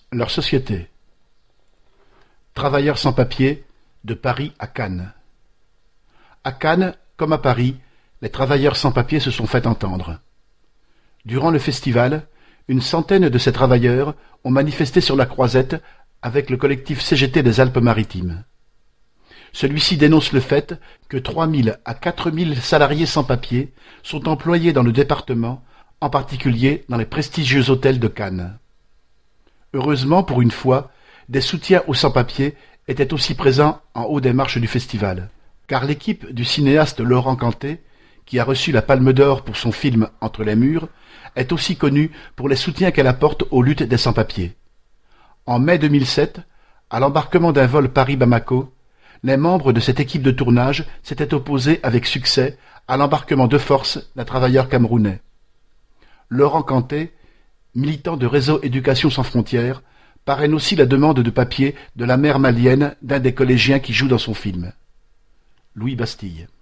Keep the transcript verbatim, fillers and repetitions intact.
Leur société. Travailleurs sans papiers, de Paris à Cannes. À Cannes, comme à Paris, les travailleurs sans papiers se sont fait entendre. Durant le festival, une centaine de ces travailleurs ont manifesté sur la Croisette avec le collectif C G T des Alpes-Maritimes. Celui-ci dénonce le fait que trois mille à quatre mille salariés sans papiers sont employés dans le département, en particulier dans les prestigieux hôtels de Cannes. Heureusement, pour une fois, des soutiens aux sans-papiers étaient aussi présents en haut des marches du festival, car l'équipe du cinéaste Laurent Cantet, qui a reçu la Palme d'Or pour son film Entre les murs, est aussi connue pour les soutiens qu'elle apporte aux luttes des sans-papiers. En mai deux mille sept, à l'embarquement d'un vol Paris-Bamako, les membres de cette équipe de tournage s'étaient opposés avec succès à l'embarquement de force d'un travailleur camerounais. Laurent Cantet, militant de Réseau Éducation sans frontières, parraine aussi la demande de papier de la mère malienne d'un des collégiens qui joue dans son film. Louis Bastille.